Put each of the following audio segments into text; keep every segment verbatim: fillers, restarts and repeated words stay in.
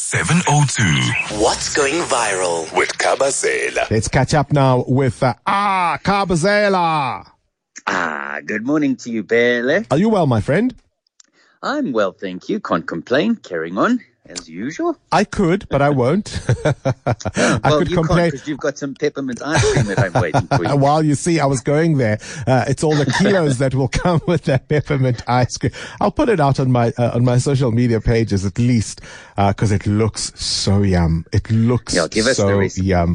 seven oh two. What's going viral With Kabazela. Let's catch up now with uh, Ah Kabazela. Ah, good morning to you, Bele. Are you well, my friend? I'm well, thank you. Can't complain. Carrying on as usual. I could, but I won't. I well, could you complain. because you've got some peppermint ice cream that I'm waiting for you. Well, you see, I was going there. Uh, it's all the kilos that will come with that peppermint ice cream. I'll put it out on my uh, on my social media pages at least, because uh, it looks so yum. It looks yeah, give us so the recipe. yum.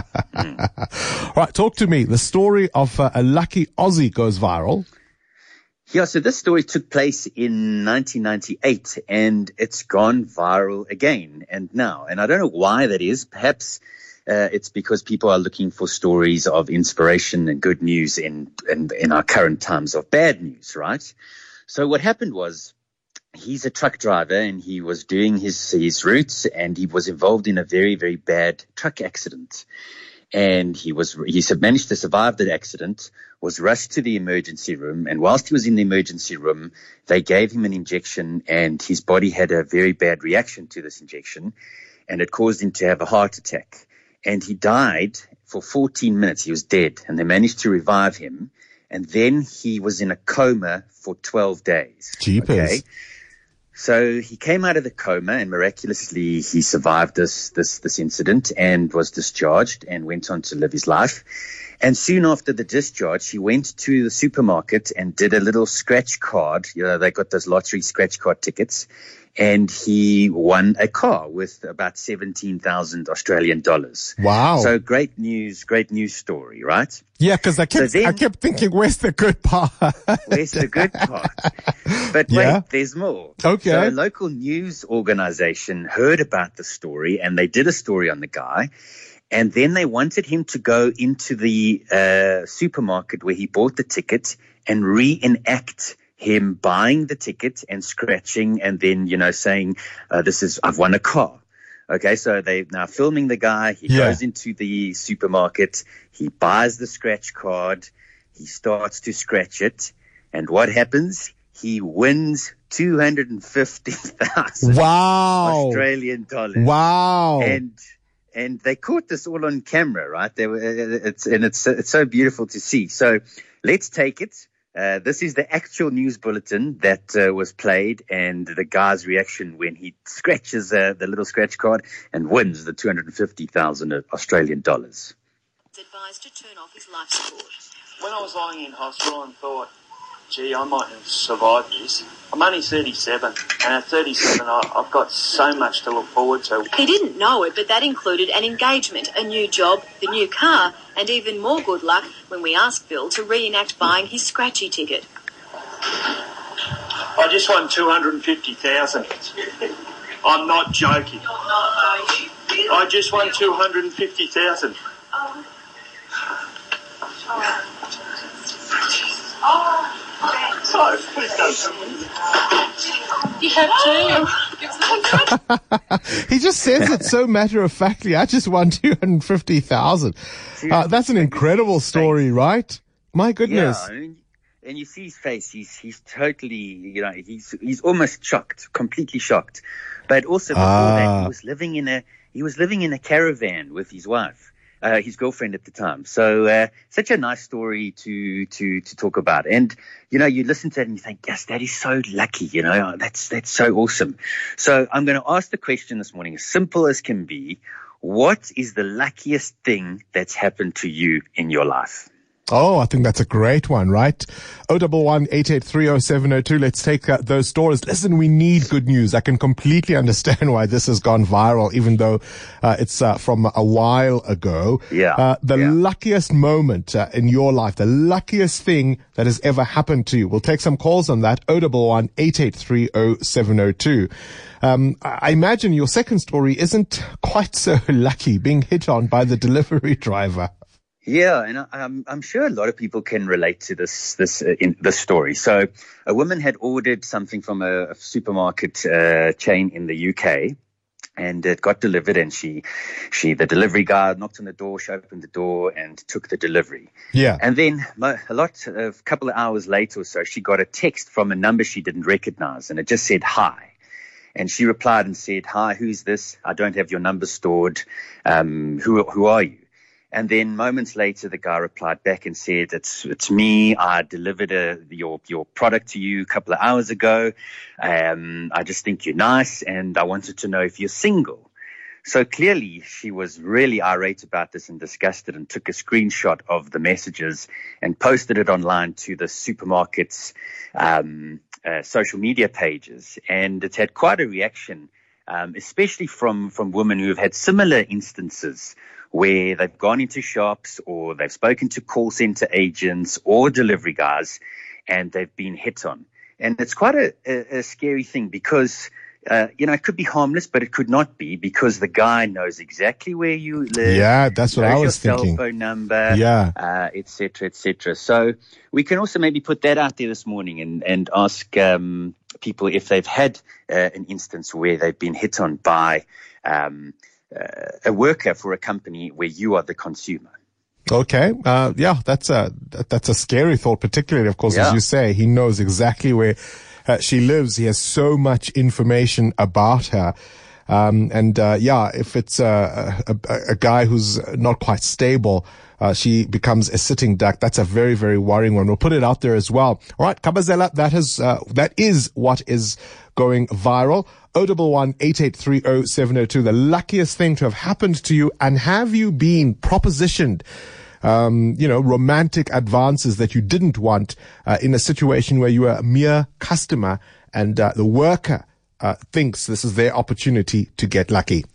mm. All right, talk to me. The story of uh, a lucky Aussie goes viral. Yeah, so this story took place in nineteen ninety-eight, and it's gone viral again and now. And I don't know why that is. Perhaps uh, it's because people are looking for stories of inspiration and good news in, in in our current times of bad news, right? So what happened was, he's a truck driver, and he was doing his his routes, and he was involved in a very, very bad truck accident. And he was he managed to survive that accident, was rushed to the emergency room, and whilst he was in the emergency room, they gave him an injection, and his body had a very bad reaction to this injection, and it caused him to have a heart attack. And he died for fourteen minutes. He was dead, and they managed to revive him, and then he was in a coma for twelve days. Jeepers. Okay? So he came out of the coma, and miraculously he survived this, this, this incident and was discharged and went on to live his life. And soon after the discharge, he went to the supermarket and did a little scratch card. You know, they got those lottery scratch card tickets, and he won a car with about seventeen thousand Australian dollars. Wow. So great news, great news story, right? Yeah, because I kept, so then, I kept thinking, where's the good part? Where's the good part? But yeah. wait, there's more. Okay. So a local news organization heard about the story, and they did a story on the guy. And then they wanted him to go into the uh, supermarket where he bought the ticket and reenact him buying the ticket and scratching, and then, you know, saying, uh, this is, I've won a car. Okay, so they're now filming the guy. He yeah. goes into the supermarket. He buys the scratch card. He starts to scratch it. And what happens? He wins two hundred fifty thousand wow. Australian dollars. Wow. And and they caught this all on camera, right? They were, it's, and it's, it's so beautiful to see. So let's take it. Uh, this is the actual news bulletin that uh, was played, and the guy's reaction when he scratches uh, the little scratch card and wins the two hundred fifty thousand Australian dollars. It's advised to turn off his life support. When I was lying in hospital and thought, gee, I might have survived this. I'm only thirty-seven, and at thirty-seven, I, I've got so much to look forward to. He didn't know it, but that included an engagement, a new job, the new car, and even more good luck when we asked Bill to reenact buying his scratchy ticket. I just won two hundred fifty thousand dollars. I'm not joking. I just won two hundred fifty thousand dollars. Oh. Oh, please don't. You have to. He just says it so matter-of-factly. I just won two hundred fifty thousand dollars. Uh, that's an incredible story, right? My goodness. Yeah, I mean, and you see his face. He's he's totally, you know, he's he's almost shocked, completely shocked. But also before ah. that, he was living in a he was living in a caravan with his wife. Uh, his girlfriend at the time. So, uh, such a nice story to, to, to talk about. And, you know, you listen to it and you think, yes, that is so lucky, you know, that's, that's so awesome. So I'm going to ask the question this morning, as simple as can be. What is the luckiest thing that's happened to you in your life? Oh, I think that's a great one, right? oh one one, eight eight three, oh seven oh two. Let's take uh, those stories. Listen, we need good news. I can completely understand why this has gone viral, even though uh, it's uh, from a while ago. Yeah. Uh, the yeah. luckiest moment uh, in your life, the luckiest thing that has ever happened to you. We'll take some calls on that. oh one one, eight eight three, oh seven oh two. Um, I imagine your second story isn't quite so lucky, being hit on by the delivery driver. Yeah, and I'm, I'm sure a lot of people can relate to this this uh, in this story. So, a woman had ordered something from a, a supermarket uh, chain in the U K, and it got delivered. And she, she, the delivery guy knocked on the door. She opened the door and took the delivery. Yeah. And then a lot, a couple of hours later or so, she got a text from a number she didn't recognize, and it just said hi. And she replied and said, "Hi, who's this? I don't have your number stored. Um, who, who are you?" And then moments later, the guy replied back and said, it's it's me. I delivered a, your your product to you a couple of hours ago. Um, I just think you're nice, and I wanted to know if you're single. So clearly, she was really irate about this and disgusted, and took a screenshot of the messages and posted it online to the supermarket's um, uh, social media pages. And it's had quite a reaction, um, especially from, from women who have had similar instances where they've gone into shops or they've spoken to call center agents or delivery guys, and they've been hit on. And it's quite a, a, a scary thing because, uh, you know, it could be harmless, but it could not be, because the guy knows exactly where you live. Yeah, that's what I was your thinking. Cell phone number, yeah, uh, et cetera, et cetera. So we can also maybe put that out there this morning and, and ask um, people if they've had uh, an instance where they've been hit on by um Uh, a worker for a company where you are the consumer. Okay. Uh, yeah, that's a, that's a scary thought, particularly, of course, Yeah. as you say, he knows exactly where uh, she lives. He has so much information about her. Um, and, uh, yeah, if it's a, a, a guy who's not quite stable, uh, she becomes a sitting duck. That's a very, very worrying one. We'll put it out there as well. All right, Kabazela, that has, uh, that is what is going viral. oh one one, eight eight three oh seven oh two. The luckiest thing to have happened to you. And have you been propositioned, um, you know, romantic advances that you didn't want, uh, in a situation where you are a mere customer and, uh, the worker, uh, thinks this is their opportunity to get lucky?